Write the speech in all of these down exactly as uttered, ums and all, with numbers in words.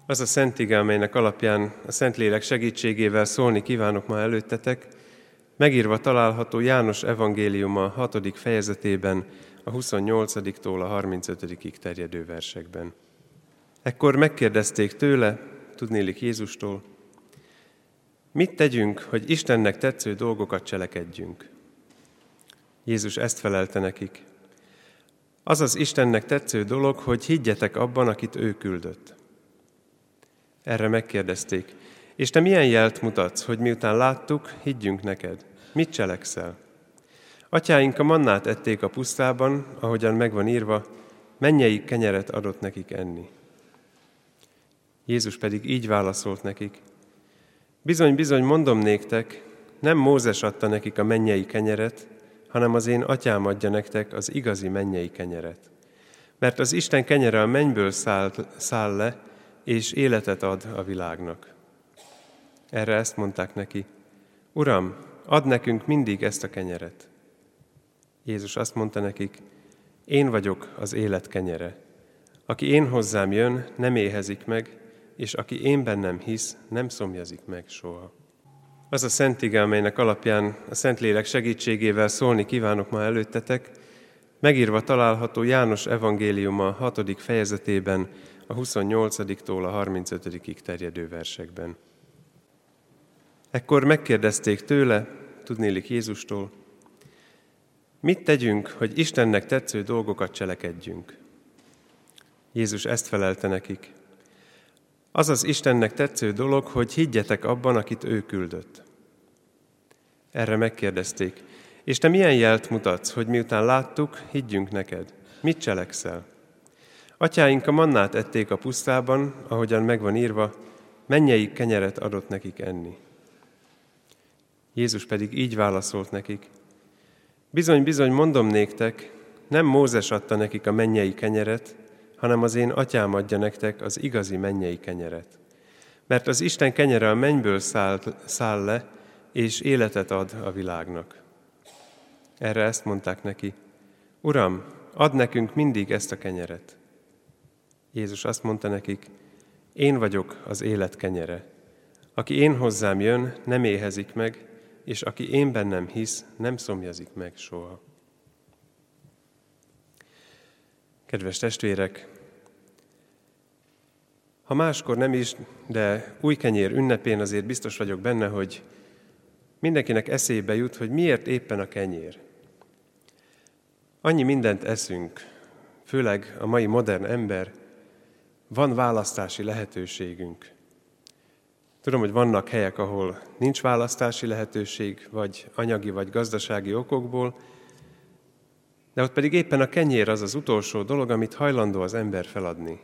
Az a szent ige, amelynek alapján a Szentlélek segítségével szólni kívánok ma előttetek, megírva található János evangéliuma hatodik fejezetében, a huszonnyolcadiktól a harmincötödikig terjedő versekben. Ekkor megkérdezték tőle, tudnélik Jézustól, mit tegyünk, hogy Istennek tetsző dolgokat cselekedjünk? Jézus ezt felelte nekik. Az az Istennek tetsző dolog, hogy higgyetek abban, akit ő küldött. Erre megkérdezték, és te milyen jelt mutatsz, hogy miután láttuk, higgyünk neked? Mit cselekszel? Atyáink a mannát ették a pusztában, ahogyan megvan írva, mennyei kenyeret adott nekik enni. Jézus pedig így válaszolt nekik, bizony, bizony, mondom néktek, nem Mózes adta nekik a mennyei kenyeret, hanem az én atyám adja nektek az igazi mennyei kenyeret. Mert az Isten kenyere a mennyből száll, száll le, és életet ad a világnak. Erre ezt mondták neki, Uram, add nekünk mindig ezt a kenyeret. Jézus azt mondta nekik, én vagyok az élet kenyere. Aki én hozzám jön, nem éhezik meg, és aki én bennem hisz, nem szomjazik meg soha. Az a szent ige, amelynek alapján a Szentlélek segítségével szólni kívánok ma előttetek, megírva található János evangéliuma hatodik fejezetében, a huszonnyolcadiktól a harmincötödikig terjedő versekben. Ekkor megkérdezték tőle, tudnélik Jézustól, mit tegyünk, hogy Istennek tetsző dolgokat cselekedjünk? Jézus ezt felelte nekik. Az az Istennek tetsző dolog, hogy higgyetek abban, akit ő küldött. Erre megkérdezték, és te milyen jelt mutatsz, hogy miután láttuk, higgyünk neked? Mit cselekszel? Atyáink a mannát ették a pusztában, ahogyan megvan írva, mennyei kenyeret adott nekik enni. Jézus pedig így válaszolt nekik, bizony, bizony, mondom néktek, nem Mózes adta nekik a mennyei kenyeret, hanem az én atyám adja nektek az igazi mennyei kenyeret. Mert az Isten kenyere a mennyből száll, száll le, és életet ad a világnak. Erre ezt mondták neki, Uram, add nekünk mindig ezt a kenyeret. Jézus azt mondta nekik, én vagyok az élet kenyere. Aki én hozzám jön, nem éhezik meg, és aki én bennem hisz, nem szomjazik meg soha. Kedves testvérek, ha máskor nem is, de új kenyér ünnepén azért biztos vagyok benne, hogy mindenkinek eszébe jut, hogy miért éppen a kenyér. Annyi mindent eszünk, főleg a mai modern ember, van választási lehetőségünk. Tudom, hogy vannak helyek, ahol nincs választási lehetőség, vagy anyagi, vagy gazdasági okokból, de ott pedig éppen a kenyér az az utolsó dolog, amit hajlandó az ember feladni.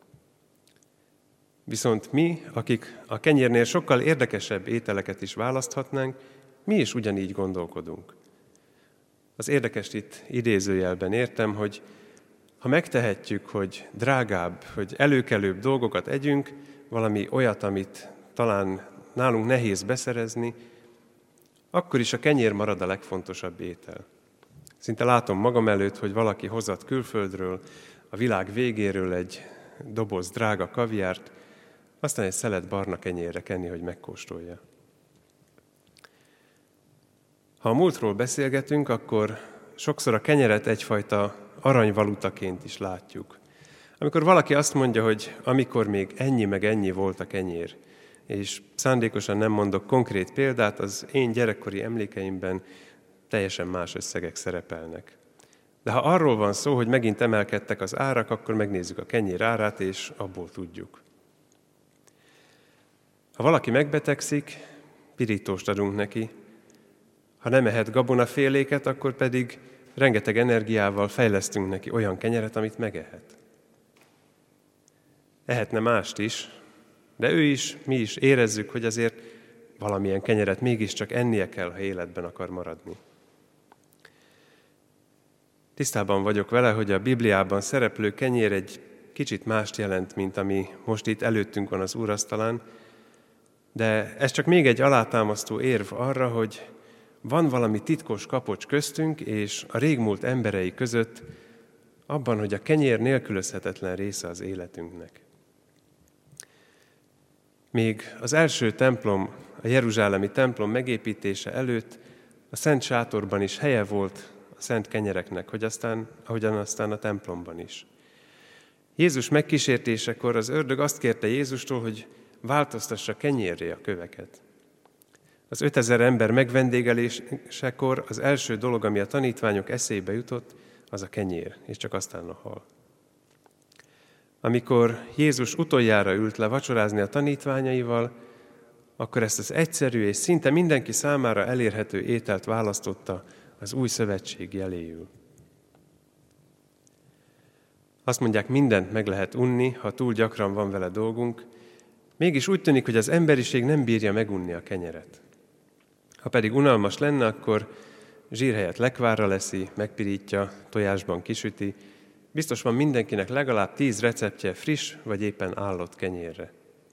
Viszont mi, akik a kenyérnél sokkal érdekesebb ételeket is választhatnánk, mi is ugyanígy gondolkodunk. Az érdekest itt idézőjelben értem, hogy ha megtehetjük, hogy drágább, hogy előkelőbb dolgokat együnk, valami olyat, amit talán nálunk nehéz beszerezni, akkor is a kenyér marad a legfontosabb étel. Szinte látom magam előtt, hogy valaki hozott külföldről, a világ végéről egy doboz drága kaviárt, aztán egy szelet barna kenyérre kenni, hogy megkóstolja. Ha a múltról beszélgetünk, akkor sokszor a kenyeret egyfajta aranyvalutaként is látjuk. Amikor valaki azt mondja, hogy amikor még ennyi meg ennyi volt a kenyér, és szándékosan nem mondok konkrét példát, az én gyerekkori emlékeimben teljesen más összegek szerepelnek. De ha arról van szó, hogy megint emelkedtek az árak, akkor megnézzük a kenyér árát, és abból tudjuk. Ha valaki megbetegszik, pirítóst adunk neki. Ha nem ehet gabonaféléket, akkor pedig rengeteg energiával fejlesztünk neki olyan kenyeret, amit megehet. Ehetne mást is, de ő is, mi is érezzük, hogy azért valamilyen kenyeret mégiscsak ennie kell, ha életben akar maradni. Tisztában vagyok vele, hogy a Bibliában szereplő kenyér egy kicsit mást jelent, mint ami most itt előttünk van az úrasztalán, de ez csak még egy alátámasztó érv arra, hogy van valami titkos kapocs köztünk és a régmúlt emberei között abban, hogy a kenyér nélkülözhetetlen része az életünknek. Még az első templom, a jeruzsálemi templom megépítése előtt a szent sátorban is helye volt a szent kenyereknek, hogy aztán, ahogyan aztán a templomban is. Jézus megkísértésekor az ördög azt kérte Jézustól, hogy változtassa kenyérré a köveket. Az ötezer ember megvendégelésekor az első dolog, ami a tanítványok eszébe jutott, az a kenyér, és csak aztán a hal. Amikor Jézus utoljára ült le vacsorázni a tanítványaival, akkor ezt az egyszerű és szinte mindenki számára elérhető ételt választotta az új szövetség jeléül. Azt mondják, mindent meg lehet unni, ha túl gyakran van vele dolgunk, mégis úgy tűnik, hogy az emberiség nem bírja megunni a kenyeret. Ha pedig unalmas lenne, akkor zsír helyett lekvárra leszi, megpirítja, tojásban kisüti. Biztos van mindenkinek legalább tíz receptje friss vagy éppen állott kenyérre.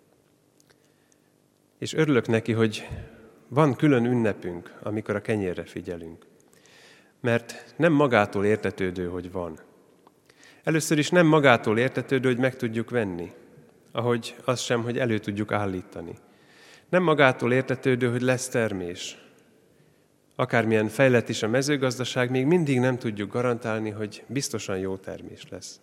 És örülök neki, hogy van külön ünnepünk, amikor a kenyérre figyelünk. Mert nem magától értetődő, hogy van. Először is nem magától értetődő, hogy meg tudjuk venni, ahogy az sem, hogy elő tudjuk állítani. Nem magától értetődő, hogy lesz termés. Akármilyen fejlett is a mezőgazdaság, még mindig nem tudjuk garantálni, hogy biztosan jó termés lesz.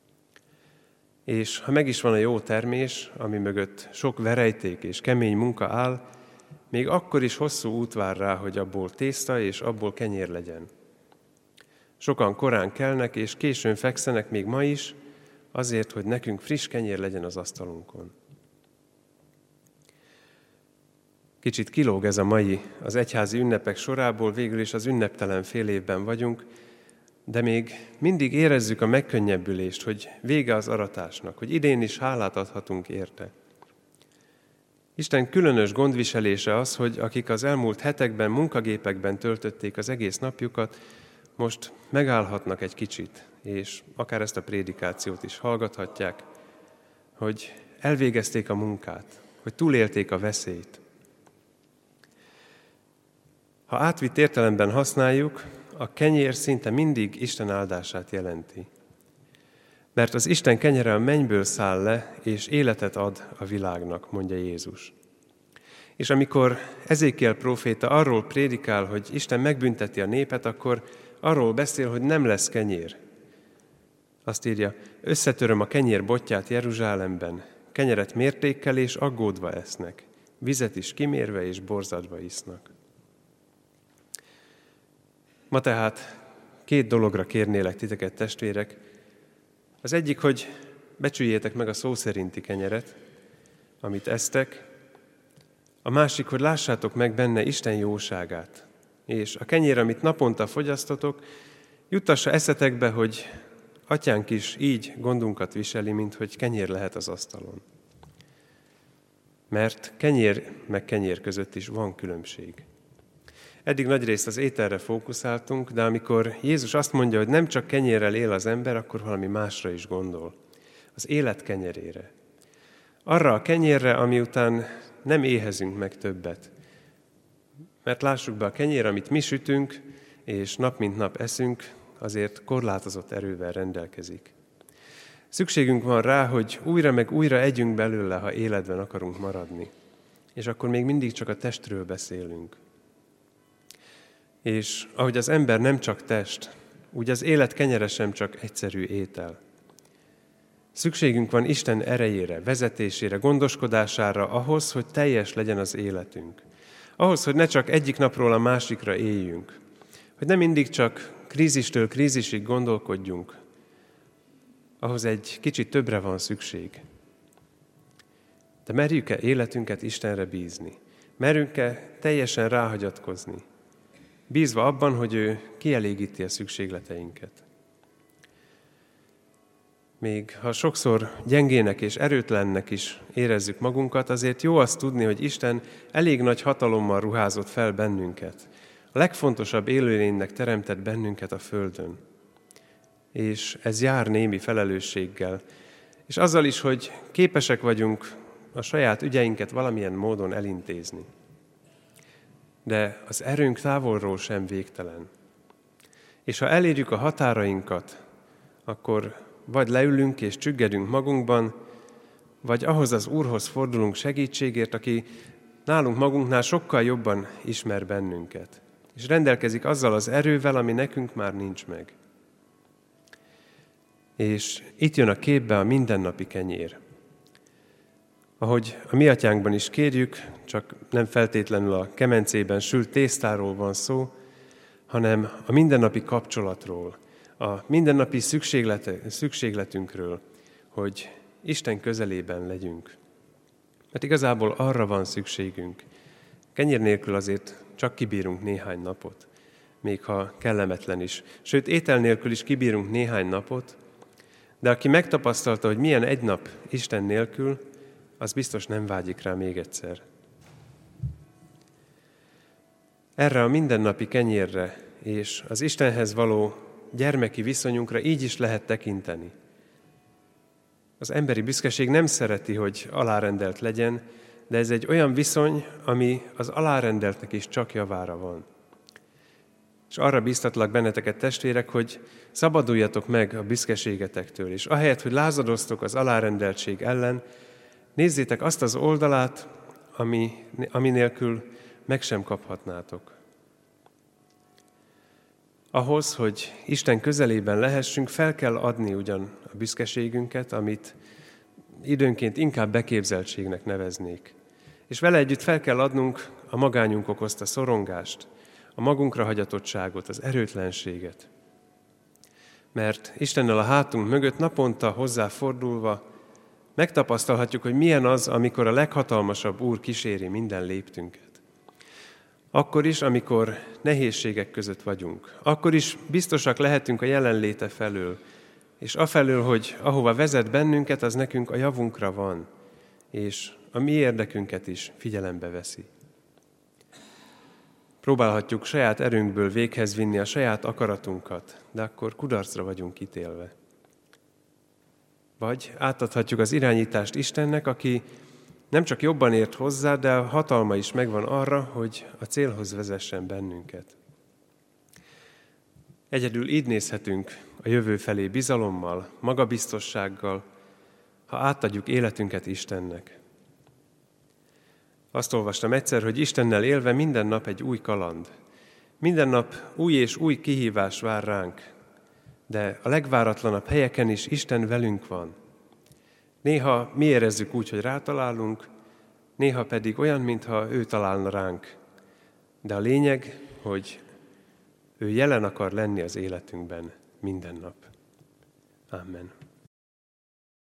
És ha meg is van a jó termés, ami mögött sok verejték és kemény munka áll, még akkor is hosszú út vár rá, hogy abból tészta és abból kenyér legyen. Sokan korán kelnek és későn fekszenek még ma is, azért, hogy nekünk friss kenyér legyen az asztalunkon. Kicsit kilóg ez a mai, az egyházi ünnepek sorából, végül is az ünneptelen fél évben vagyunk, de még mindig érezzük a megkönnyebbülést, hogy vége az aratásnak, hogy idén is hálát adhatunk érte. Isten különös gondviselése az, hogy akik az elmúlt hetekben, munkagépekben töltötték az egész napjukat, most megállhatnak egy kicsit, és akár ezt a prédikációt is hallgathatják, hogy elvégezték a munkát, hogy túlélték a veszélyt. Ha átvitt értelemben használjuk, a kenyér szinte mindig Isten áldását jelenti. Mert az Isten kenyere a mennyből száll le, és életet ad a világnak, mondja Jézus. És amikor Ezékiel próféta arról prédikál, hogy Isten megbünteti a népet, akkor arról beszél, hogy nem lesz kenyér. Azt írja, összetöröm a kenyér botját Jeruzsálemben, kenyeret mértékkel és aggódva esznek, vizet is kimérve és borzadva isznak. Ma tehát két dologra kérnélek titeket, testvérek. Az egyik, hogy becsüljétek meg a szó szerinti kenyeret, amit esztek. A másik, hogy lássátok meg benne Isten jóságát. És a kenyér, amit naponta fogyasztotok, juttassa eszetekbe, hogy atyánk is így gondunkat viseli, mint hogy kenyér lehet az asztalon. Mert kenyér meg kenyér között is van különbség. Eddig nagyrészt az ételre fókuszáltunk, de amikor Jézus azt mondja, hogy nem csak kenyérrel él az ember, akkor valami másra is gondol. Az élet kenyerére. Arra a kenyérre, ami után nem éhezünk meg többet. Mert lássuk be, a kenyér, amit mi sütünk, és nap mint nap eszünk, azért korlátozott erővel rendelkezik. Szükségünk van rá, hogy újra meg újra együnk belőle, ha életben akarunk maradni. És akkor még mindig csak a testről beszélünk. És ahogy az ember nem csak test, úgy az élet kenyere sem csak egyszerű étel. Szükségünk van Isten erejére, vezetésére, gondoskodására ahhoz, hogy teljes legyen az életünk. Ahhoz, hogy ne csak egyik napról a másikra éljünk. Hogy nem mindig csak krízistől krízisig gondolkodjunk. Ahhoz egy kicsit többre van szükség. De merjük-e életünket Istenre bízni? Merjünk-e teljesen ráhagyatkozni? Bízva abban, hogy ő kielégíti a szükségleteinket. Még ha sokszor gyengének és erőtlennek is érezzük magunkat, azért jó azt tudni, hogy Isten elég nagy hatalommal ruházott fel bennünket. A legfontosabb élőlénynek teremtett bennünket a földön. És ez jár némi felelősséggel. És azzal is, hogy képesek vagyunk a saját ügyeinket valamilyen módon elintézni. De az erőnk távolról sem végtelen. És ha elérjük a határainkat, akkor vagy leülünk és csüggedünk magunkban, vagy ahhoz az Úrhoz fordulunk segítségért, aki nálunk magunknál sokkal jobban ismer bennünket, és rendelkezik azzal az erővel, ami nekünk már nincs meg. És itt jön a képbe a mindennapi kenyér. Ahogy a mi atyánkban is kérjük, csak nem feltétlenül a kemencében sült tésztáról van szó, hanem a mindennapi kapcsolatról, a mindennapi szükségletünkről, hogy Isten közelében legyünk. Mert igazából arra van szükségünk. Kenyér nélkül azért csak kibírunk néhány napot, még ha kellemetlen is. Sőt, étel nélkül is kibírunk néhány napot, de aki megtapasztalta, hogy milyen egy nap Isten nélkül, az biztos nem vágyik rá még egyszer. Erre a mindennapi kenyérre és az Istenhez való gyermeki viszonyunkra így is lehet tekinteni. Az emberi büszkeség nem szereti, hogy alárendelt legyen, de ez egy olyan viszony, ami az alárendeltnek is csak javára van. És arra bíztatlak benneteket, testvérek, hogy szabaduljatok meg a büszkeségetektől, és ahelyett, hogy lázadoztok az alárendeltség ellen, nézzétek azt az oldalát, ami, ami nélkül meg sem kaphatnátok. Ahhoz, hogy Isten közelében lehessünk, fel kell adni ugyan a büszkeségünket, amit időnként inkább beképzeltségnek neveznék. És vele együtt fel kell adnunk a magányunk okozta szorongást, a magunkra hagyatottságot, az erőtlenséget. Mert Istennel a hátunk mögött naponta hozzáfordulva megtapasztalhatjuk, hogy milyen az, amikor a leghatalmasabb Úr kíséri minden léptünket. Akkor is, amikor nehézségek között vagyunk. Akkor is biztosak lehetünk a jelenléte felől, és afelől, hogy ahova vezet bennünket, az nekünk a javunkra van, és a mi érdekünket is figyelembe veszi. Próbálhatjuk saját erőnkből véghez vinni a saját akaratunkat, de akkor kudarcra vagyunk ítélve. Vagy átadhatjuk az irányítást Istennek, aki nem csak jobban ért hozzá, de a hatalma is megvan arra, hogy a célhoz vezessen bennünket. Egyedül így nézhetünk a jövő felé bizalommal, magabiztossággal, ha átadjuk életünket Istennek. Azt olvastam egyszer, hogy Istennel élve minden nap egy új kaland. Minden nap új és új kihívás vár ránk, de a legváratlanabb helyeken is Isten velünk van. Néha mi érezzük úgy, hogy rátalálunk, néha pedig olyan, mintha ő találna ránk. De a lényeg, hogy ő jelen akar lenni az életünkben minden nap. Amen.